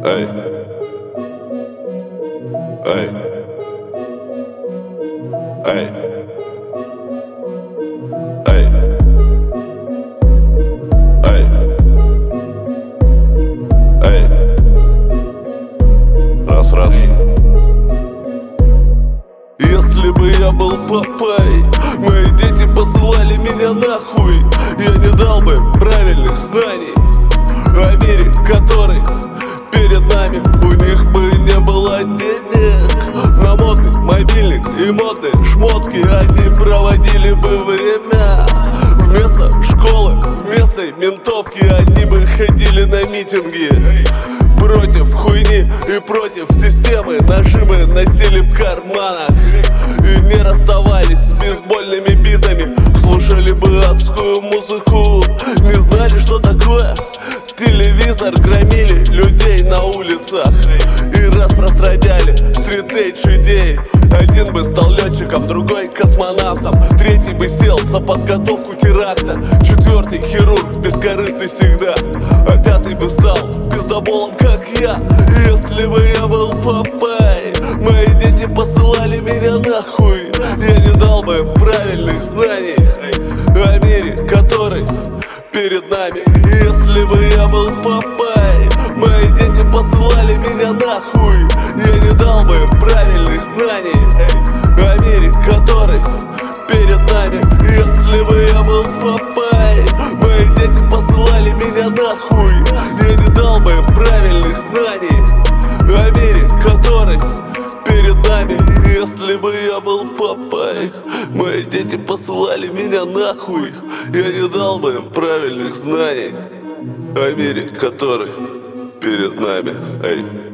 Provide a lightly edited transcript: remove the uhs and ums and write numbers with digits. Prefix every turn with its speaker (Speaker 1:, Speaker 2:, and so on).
Speaker 1: Эй, эй, эй, эй, эй, эй. Раз. Если бы я был папой, мои дети посылали меня нахуй. Я не дал бы правильных знаний о мире, который перед нами. У них бы не было денег на модный мобильник и модные шмотки. Они проводили бы время вместо школы, вместо ментовки. Они бы ходили на митинги против хуйни и против системы. Нажимы носили в карманах и не расставались с бейсбольными битами. Слушали бы адскую музыку, не знали, что такое телевизор. Громили людей на улицах и распространяли стрит-эйдж идеи. Один бы стал летчиком, другой космонавтом, третий бы сел за подготовку теракта, четвертый хирург, бескорыстный всегда, а пятый бы стал пиздоболом, как я. Если бы я был папой, мои дети посылали меня нахуй. Я не дал бы правильных знаний о мире, который перед нами. Если бы я был папой, мои дети посылали меня нахуй. Я не дал бы правильных знаний о мире, который перед нами. Если бы я был папой, мои дети посылали меня нахуй. Я не дал бы правильных знаний о мире, который перед нами. Если бы я был папой, мои дети посылали меня нахуй. Я не дал бы им правильных знаний о мире, который перед нами. Эй.